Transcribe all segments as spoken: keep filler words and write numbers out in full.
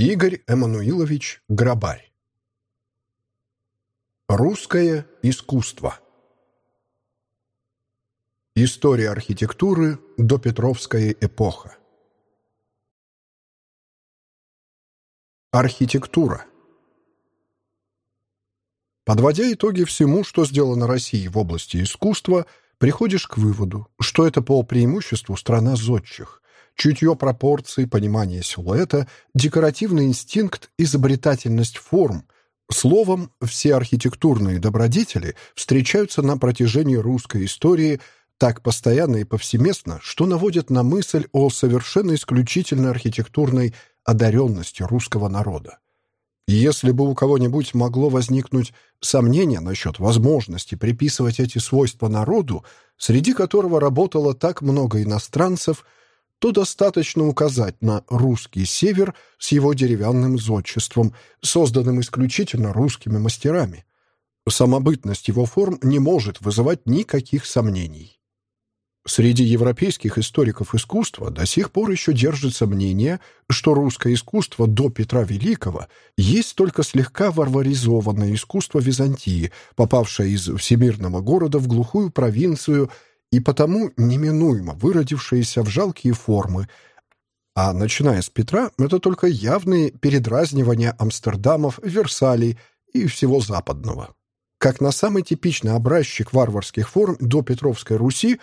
Игорь Эммануилович Грабарь. Русское искусство. История архитектуры. Допетровская эпоха. Архитектура. Подводя итоги всему, что сделано Россией в области искусства, приходишь к выводу, что это по преимуществу страна зодчих. Чутье пропорций, понимание силуэта, декоративный инстинкт, изобретательность форм. Словом, все архитектурные добродетели встречаются на протяжении русской истории так постоянно и повсеместно, что наводят на мысль о совершенно исключительной архитектурной одаренности русского народа. Если бы у кого-нибудь могло возникнуть сомнение насчет возможности приписывать эти свойства народу, среди которого работало так много иностранцев, то достаточно указать на русский север с его деревянным зодчеством, созданным исключительно русскими мастерами. Самобытность его форм не может вызывать никаких сомнений. Среди европейских историков искусства до сих пор еще держится мнение, что русское искусство до Петра Великого есть только слегка варваризованное искусство Византии, попавшее из всемирного города в глухую провинцию и потому неминуемо выродившиеся в жалкие формы, а начиная с Петра это только явные передразнивания Амстердамов, Версалей и всего западного. Как на самый типичный образчик варварских форм до Петровской Руси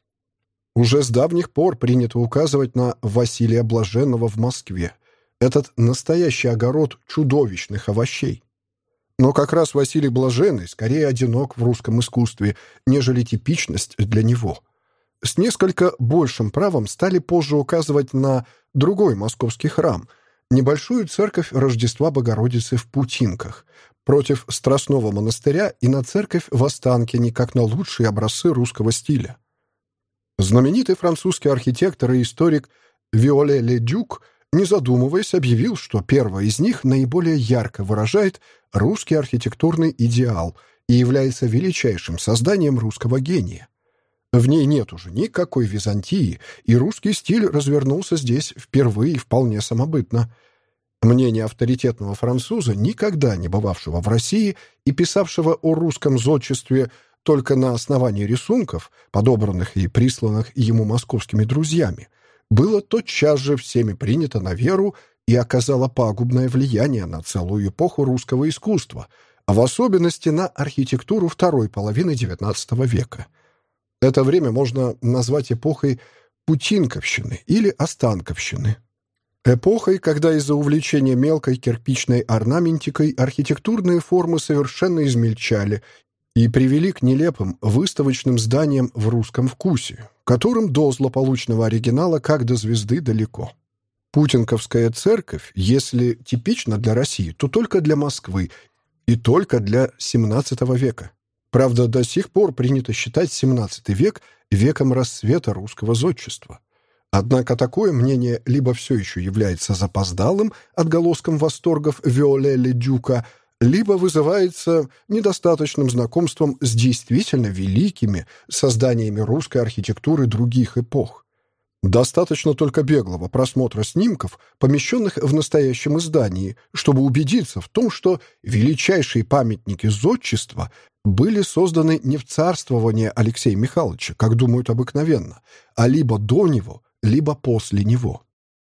уже с давних пор принято указывать на Василия Блаженного в Москве, этот настоящий огород чудовищных овощей. Но как раз Василий Блаженный скорее одинок в русском искусстве, нежели типичность для него. С несколько большим правом стали позже указывать на другой московский храм, небольшую церковь Рождества Богородицы в Путинках, против Страстного монастыря и на церковь в Останкине, как на лучшие образцы русского стиля. Знаменитый французский архитектор и историк Виолlet-le-Duc, не задумываясь, объявил, что первая из них наиболее ярко выражает русский архитектурный идеал и является величайшим созданием русского гения. В ней нет уже никакой Византии, и русский стиль развернулся здесь впервые и вполне самобытно. Мнение авторитетного француза, никогда не бывавшего в России и писавшего о русском зодчестве только на основании рисунков, подобранных и присланных ему московскими друзьями, было тотчас же всеми принято на веру и оказало пагубное влияние на целую эпоху русского искусства, а в особенности на архитектуру второй половины девятнадцатого века. Это время можно назвать эпохой Путинковщины или Останковщины. Эпохой, когда из-за увлечения мелкой кирпичной орнаментикой архитектурные формы совершенно измельчали и привели к нелепым выставочным зданиям в русском вкусе, которым до злополучного оригинала как до звезды далеко. Путинковская церковь, если типична для России, то только для Москвы и только для семнадцатого века. Правда, до сих пор принято считать семнадцатый век веком расцвета русского зодчества. Однако такое мнение либо все еще является запоздалым отголоском восторгов Виолlet-le-Duc'а, либо вызывается недостаточным знакомством с действительно великими созданиями русской архитектуры других эпох. Достаточно только беглого просмотра снимков, помещенных в настоящем издании, чтобы убедиться в том, что величайшие памятники зодчества были созданы не в царствовании Алексея Михайловича, как думают обыкновенно, а либо до него, либо после него.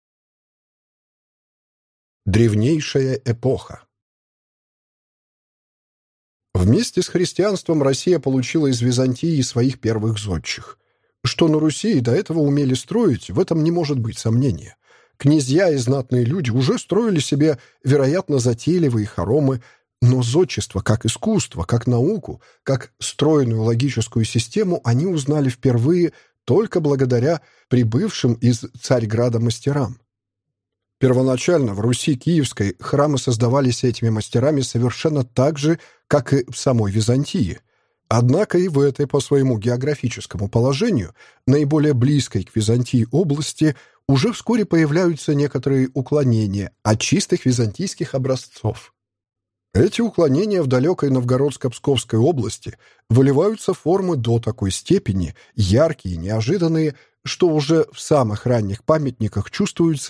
Древнейшая эпоха. Вместе с христианством Россия получила из Византии своих первых зодчих. Что на Руси и до этого умели строить, в этом не может быть сомнения. Князья и знатные люди уже строили себе, вероятно, затейливые хоромы, но зодчество как искусство, как науку, как стройную логическую систему они узнали впервые только благодаря прибывшим из Царьграда мастерам. Первоначально в Руси Киевской храмы создавались этими мастерами совершенно так же, как и в самой Византии. Однако и в этой по своему географическому положению, наиболее близкой к Византии области, уже вскоре появляются некоторые уклонения от чистых византийских образцов. Эти уклонения в далекой Новгородско-Псковской области выливаются в формы до такой степени яркие и неожиданные, что уже в самых ранних памятниках чувствуется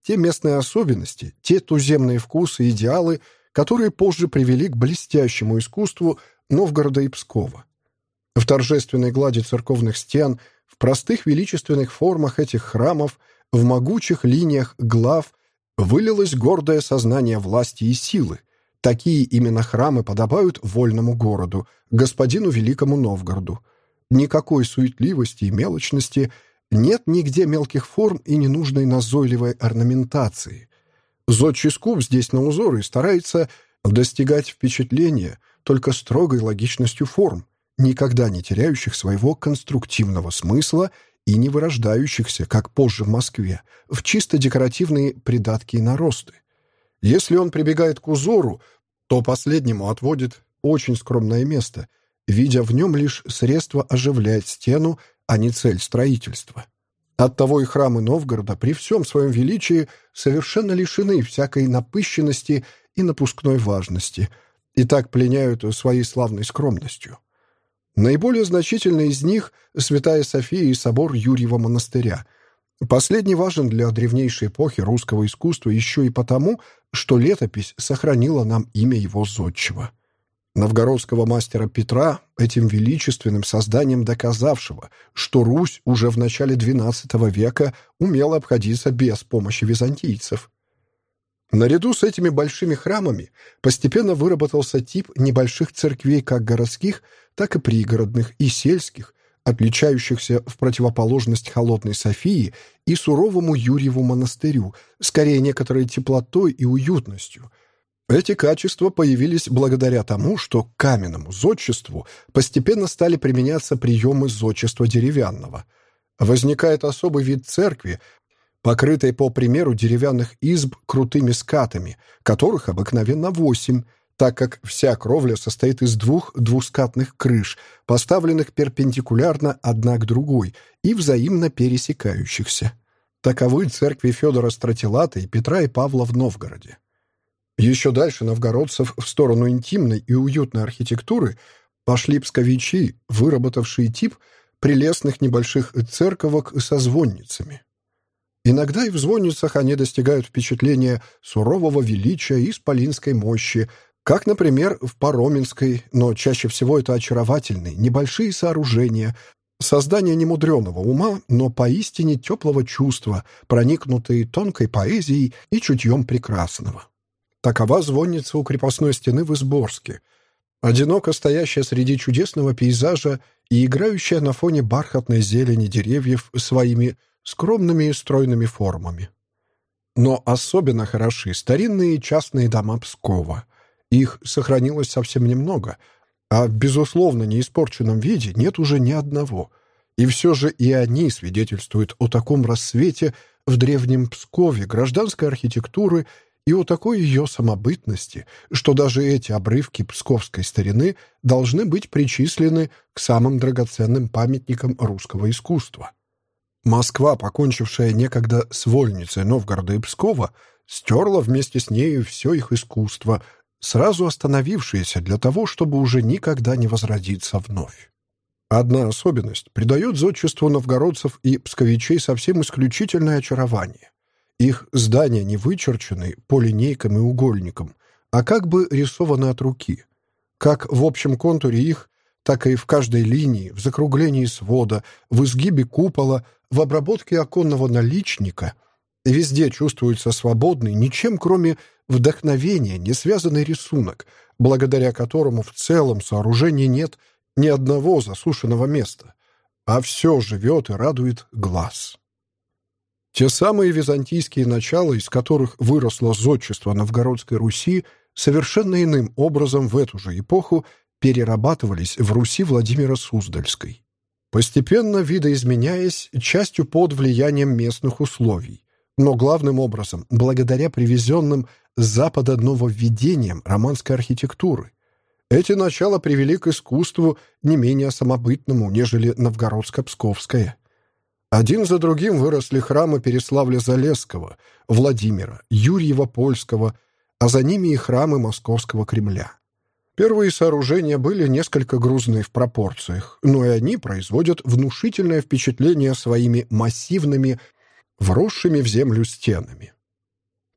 те местные особенности, те туземные вкусы и идеалы, которые позже привели к блестящему искусству Новгорода и Пскова. В торжественной глади церковных стен, в простых величественных формах этих храмов, в могучих линиях глав вылилось гордое сознание власти и силы. Такие именно храмы подобают вольному городу, господину Великому Новгороду. Никакой суетливости и мелочности, нет нигде мелких форм и ненужной назойливой орнаментации. Зодчий скуп здесь на узоры старается достигать впечатления только строгой логичностью форм, никогда не теряющих своего конструктивного смысла и не вырождающихся, как позже в Москве, в чисто декоративные придатки и наросты. Если он прибегает к узору, то последнему отводит очень скромное место, видя в нем лишь средство оживлять стену, а не цель строительства. Оттого и храмы Новгорода при всем своем величии совершенно лишены всякой напыщенности и напускной важности, и так пленяют своей славной скромностью. Наиболее значительный из них — Святая София и собор Юрьева монастыря. Последний важен для древнейшей эпохи русского искусства еще и потому, что летопись сохранила нам имя его зодчего. Новгородского мастера Петра, этим величественным созданием доказавшего, что Русь уже в начале двенадцатого века умела обходиться без помощи византийцев. Наряду с этими большими храмами постепенно выработался тип небольших церквей как городских, так и пригородных и сельских, отличающихся в противоположность холодной Софии и суровому Юрьеву монастырю, скорее некоторой теплотой и уютностью. Эти качества появились благодаря тому, что к каменному зодчеству постепенно стали применяться приемы зодчества деревянного. Возникает особый вид церкви, покрытой, по примеру деревянных изб, крутыми скатами, которых обыкновенно восемь, так как вся кровля состоит из двух двускатных крыш, поставленных перпендикулярно одна к другой и взаимно пересекающихся. Таковы церкви Федора Стратилата и Петра и Павла в Новгороде. Еще дальше новгородцев в сторону интимной и уютной архитектуры пошли псковичи, выработавшие тип прелестных небольших церковок со звонницами. Иногда и в звонницах они достигают впечатления сурового величия и исполинской мощи, как, например, в Пароменской, но чаще всего это очаровательные, небольшие сооружения, создания немудреного ума, но поистине теплого чувства, проникнутые тонкой поэзией и чутьем прекрасного. Такова звонница у крепостной стены в Изборске, одиноко стоящая среди чудесного пейзажа и играющая на фоне бархатной зелени деревьев своими скромными и стройными формами. Но особенно хороши старинные частные дома Пскова. Их сохранилось совсем немного, а в безусловно неиспорченном виде нет уже ни одного. И все же и они свидетельствуют о таком рассвете в древнем Пскове гражданской архитектуры и о такой ее самобытности, что даже эти обрывки псковской старины должны быть причислены к самым драгоценным памятникам русского искусства. Москва, покончившая некогда с вольницей Новгорода и Пскова, стерла вместе с нею все их искусство, сразу остановившееся для того, чтобы уже никогда не возродиться вновь. Одна особенность придает зодчеству новгородцев и псковичей совсем исключительное очарование. Их здания не вычерчены по линейкам и угольникам, а как бы рисованы от руки. Как в общем контуре их, так и в каждой линии, в закруглении свода, в изгибе купола, в обработке оконного наличника везде чувствуется свободный, ничем кроме вдохновения, не связанный рисунок, благодаря которому в целом сооружении нет ни одного засушенного места, а все живет и радует глаз. Те самые византийские начала, из которых выросло зодчество Новгородской Руси, совершенно иным образом в эту же эпоху перерабатывались в Руси Владимира Суздальской, постепенно видоизменяясь частью под влиянием местных условий, но главным образом благодаря привезенным с Запада нововведениям романской архитектуры. Эти начала привели к искусству не менее самобытному, нежели новгородско-псковское. Один за другим выросли храмы Переславля-Залесского, Владимира, Юрьева-Польского, а за ними и храмы Московского Кремля. Первые сооружения были несколько грузные в пропорциях, но и они производят внушительное впечатление своими массивными, вросшими в землю стенами.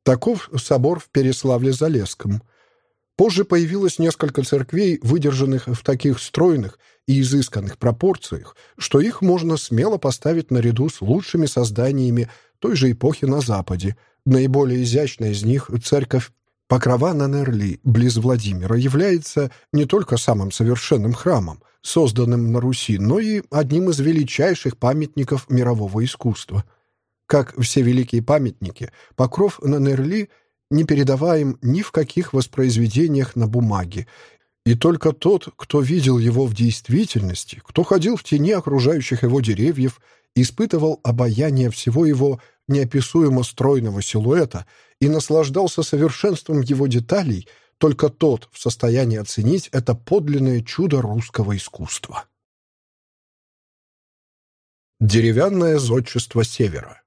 Таков собор в Переславле-Залесском. Позже появилось несколько церквей, выдержанных в таких стройных и изысканных пропорциях, что их можно смело поставить наряду с лучшими созданиями той же эпохи на Западе. Наиболее изящная из них церковь Покрова на Нерли, близ Владимира, является не только самым совершенным храмом, созданным на Руси, но и одним из величайших памятников мирового искусства. Как все великие памятники, Покров на Нерли не передаваем ни в каких воспроизведениях на бумаге, и только тот, кто видел его в действительности, кто ходил в тени окружающих его деревьев, испытывал обаяние всего его неописуемо стройного силуэта и наслаждался совершенством его деталей, только тот в состоянии оценить это подлинное чудо русского искусства. Деревянное зодчество Севера.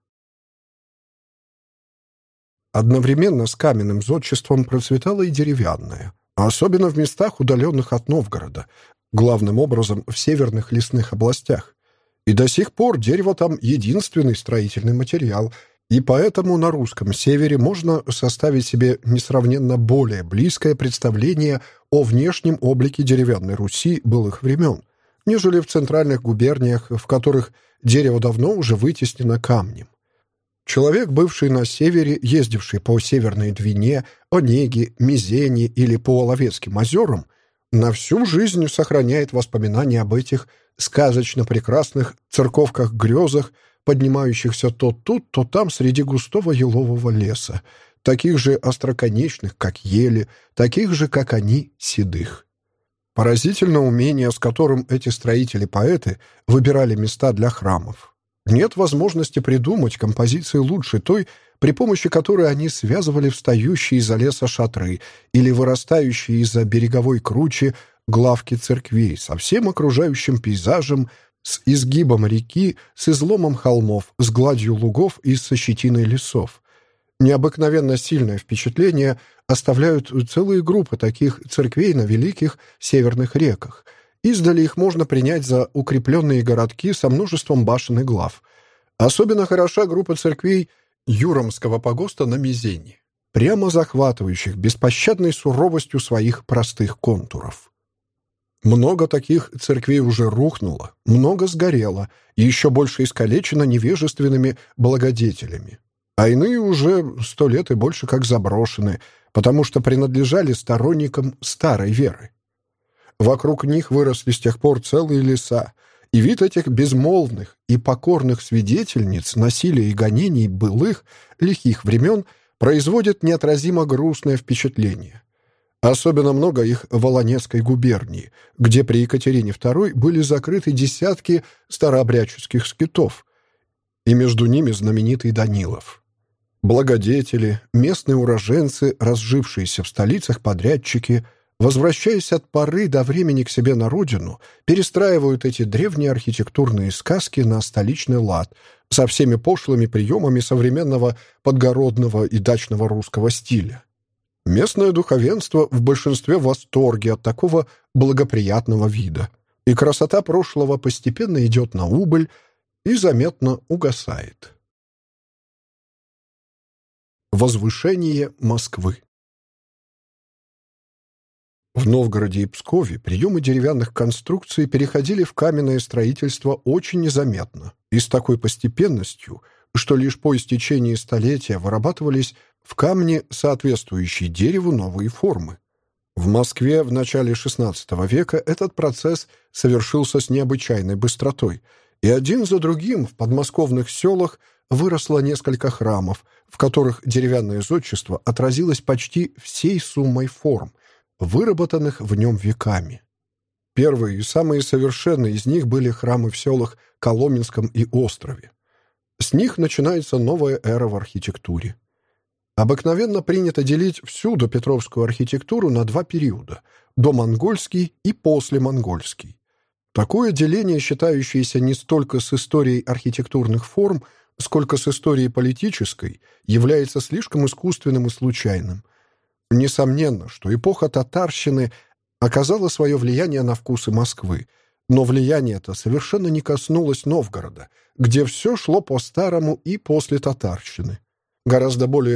Одновременно с каменным зодчеством процветало и деревянное, а особенно в местах, удаленных от Новгорода, главным образом в северных лесных областях. И до сих пор дерево там единственный строительный материал, и поэтому на русском севере можно составить себе несравненно более близкое представление о внешнем облике деревянной Руси былых времен, нежели в центральных губерниях, в которых дерево давно уже вытеснено камнем. Человек, бывший на севере, ездивший по Северной Двине, Онеге, Мизене или по Оловецким озерам, на всю жизнь сохраняет воспоминания об этих сказочно прекрасных церковках-грезах, поднимающихся то тут, то там среди густого елового леса, таких же остроконечных, как ели, таких же, как они, седых. Поразительно умение, с которым эти строители-поэты выбирали места для храмов. Нет возможности придумать композиции лучше той, при помощи которой они связывали встающие из-за леса шатры или вырастающие из-за береговой кручи главки церквей со всем окружающим пейзажем, с изгибом реки, с изломом холмов, с гладью лугов и со щетиной лесов. Необыкновенно сильное впечатление оставляют целые группы таких церквей на великих северных реках. Издали их можно принять за укрепленные городки со множеством башен и глав. Особенно хороша группа церквей Юромского погоста на Мизене, прямо захватывающих беспощадной суровостью своих простых контуров. Много таких церквей уже рухнуло, много сгорело, и еще больше искалечено невежественными благодетелями. А иные уже сто лет и больше как заброшены, потому что принадлежали сторонникам старой веры. Вокруг них выросли с тех пор целые леса, и вид этих безмолвных и покорных свидетельниц насилия и гонений былых, лихих времен производит неотразимо грустное впечатление. Особенно много их в Волонецкой губернии, где при Екатерине второй были закрыты десятки старообрядческих скитов, и между ними знаменитый Данилов. Благодетели, местные уроженцы, разжившиеся в столицах подрядчики, возвращаясь от поры до времени к себе на родину, перестраивают эти древние архитектурные сказки на столичный лад со всеми пошлыми приемами современного подгородного и дачного русского стиля. Местное духовенство в большинстве в восторге от такого благоприятного вида, и красота прошлого постепенно идет на убыль и заметно угасает. Возвышение Москвы. В Новгороде и Пскове приемы деревянных конструкций переходили в каменное строительство очень незаметно и с такой постепенностью, что лишь по истечении столетия вырабатывались в камне соответствующие дереву новые формы. В Москве в начале шестнадцатого века этот процесс совершился с необычайной быстротой, и один за другим в подмосковных селах выросло несколько храмов, в которых деревянное зодчество отразилось почти всей суммой форм, выработанных в нем веками. Первые и самые совершенные из них были храмы в селах Коломенском и Острове. С них начинается новая эра в архитектуре. Обыкновенно принято делить всю допетровскую архитектуру на два периода – домонгольский и послемонгольский. Такое деление, считающееся не столько с историей архитектурных форм, сколько с историей политической, является слишком искусственным и случайным. Несомненно, что эпоха татарщины оказала свое влияние на вкусы Москвы, но влияние это совершенно не коснулось Новгорода, где все шло по-старому и после татарщины. Гораздо более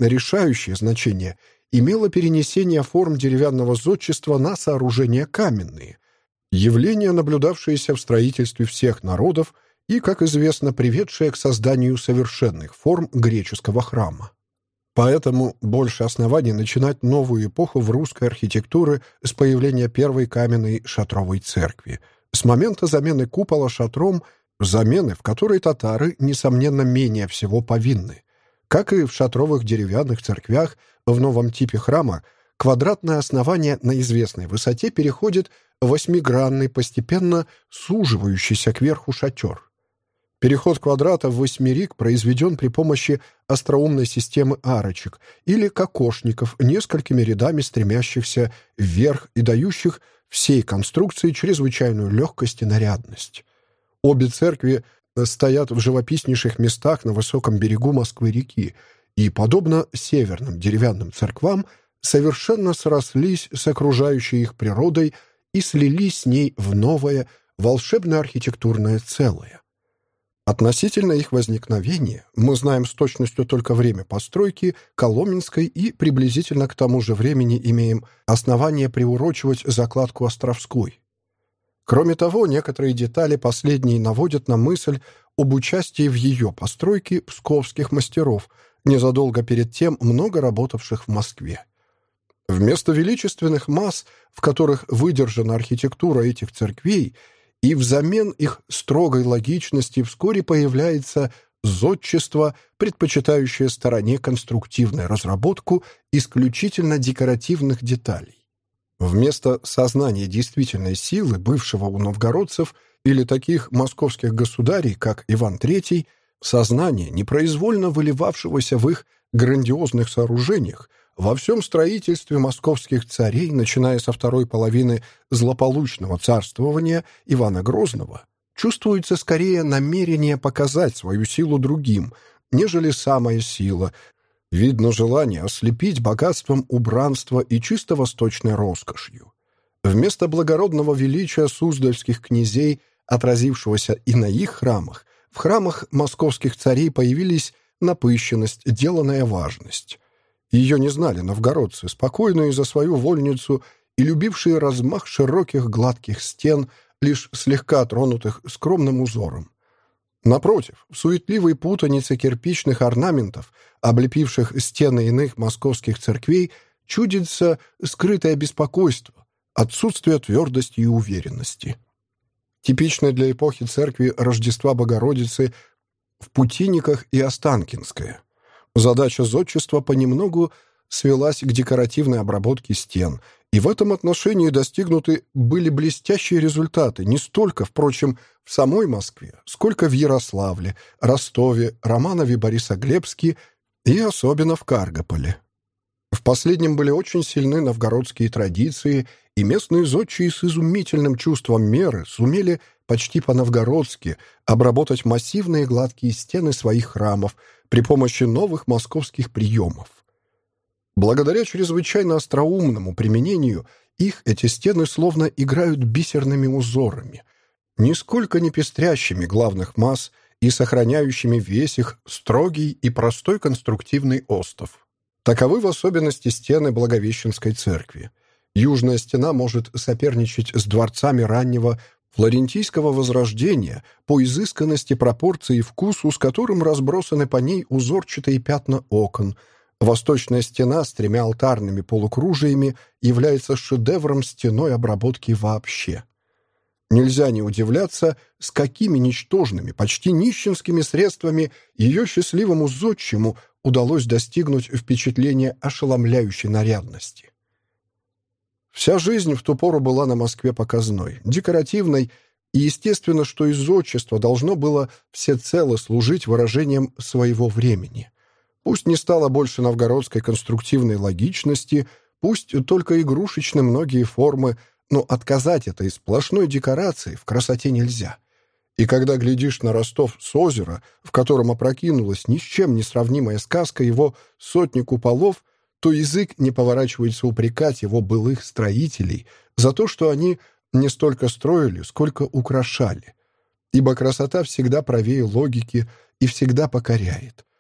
решающее значение имело перенесение форм деревянного зодчества на сооружения каменные, явление, наблюдавшееся в строительстве всех народов и, как известно, приведшее к созданию совершенных форм греческого храма. Поэтому больше оснований начинать новую эпоху в русской архитектуре с появления первой каменной шатровой церкви, с момента замены купола шатром, замены, в которой татары, несомненно, менее всего повинны. Как и в шатровых деревянных церквях, в новом типе храма квадратное основание на известной высоте переходит в восьмигранный, постепенно суживающийся кверху шатер. Переход квадрата в восьмерик произведен при помощи остроумной системы арочек или кокошников, несколькими рядами стремящихся вверх и дающих всей конструкции чрезвычайную легкость и нарядность. Обе церкви стоят в живописнейших местах на высоком берегу Москвы-реки и, подобно северным деревянным церквам, совершенно срослись с окружающей их природой и слились с ней в новое, волшебно-архитектурное целое. Относительно их возникновения мы знаем с точностью только время постройки Коломенской и приблизительно к тому же времени имеем основание приурочивать закладку Островской. Кроме того, некоторые детали последние наводят на мысль об участии в ее постройке псковских мастеров, незадолго перед тем много работавших в Москве. Вместо величественных масс, в которых выдержана архитектура этих церквей, и взамен их строгой логичности вскоре появляется зодчество, предпочитающее стороне конструктивную разработку исключительно декоративных деталей. Вместо сознания действительной силы бывшего у новгородцев или таких московских государей, как Иван третий, сознание, непроизвольно выливавшегося в их грандиозных сооружениях, во всем строительстве московских царей, начиная со второй половины злополучного царствования Ивана Грозного, чувствуется скорее намерение показать свою силу другим, нежели самая сила. Видно желание ослепить богатством убранства и чисто восточной роскошью. Вместо благородного величия суздальских князей, отразившегося и на их храмах, в храмах московских царей появились напыщенность, деланная важность. Ее не знали новгородцы, спокойные за свою вольницу и любившие размах широких гладких стен, лишь слегка тронутых скромным узором. Напротив, в суетливой путанице кирпичных орнаментов, облепивших стены иных московских церквей, чудится скрытое беспокойство, отсутствие твердости и уверенности. Типичной для эпохи церкви Рождества Богородицы в Путинниках и Останкинское. Задача зодчества понемногу свелась к декоративной обработке стен, и в этом отношении достигнуты были блестящие результаты не столько, впрочем, в самой Москве, сколько в Ярославле, Ростове, Романове, Борисоглебске и особенно в Каргополе. В последнем были очень сильны новгородские традиции, и местные зодчие с изумительным чувством меры сумели почти по-новгородски обработать массивные гладкие стены своих храмов при помощи новых московских приемов. Благодаря чрезвычайно остроумному применению их эти стены словно играют бисерными узорами, нисколько не пестрящими главных масс и сохраняющими весь их строгий и простой конструктивный остов. Таковы в особенности стены Благовещенской церкви. Южная стена может соперничать с дворцами раннего флорентийского возрождения по изысканности пропорций и вкусу, с которым разбросаны по ней узорчатые пятна окон. Восточная стена с тремя алтарными полукружиями является шедевром стеной обработки вообще. Нельзя не удивляться, с какими ничтожными, почти нищенскими средствами ее счастливому зодчему удалось достигнуть впечатления ошеломляющей нарядности. Вся жизнь в ту пору была на Москве показной, декоративной, и естественно, что и зодчество должно было всецело служить выражением своего времени. Пусть не стало больше новгородской конструктивной логичности, пусть только игрушечны многие формы, но отказать этой сплошной декорации в красоте нельзя. И когда глядишь на Ростов с озера, в котором опрокинулась ни с чем не сравнимая сказка его сотни куполов, то язык не поворачивается упрекать его былых строителей за то, что они не столько строили, сколько украшали. Ибо красота всегда правее логики и всегда покоряет.